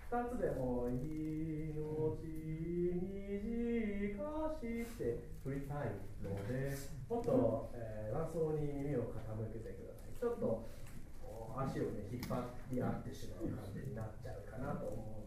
2つでも命短して振りたいので、もっと、伴奏に耳を傾けてください。ちょっと足をね引っ張り合ってしまう感じになっちゃうかなと思う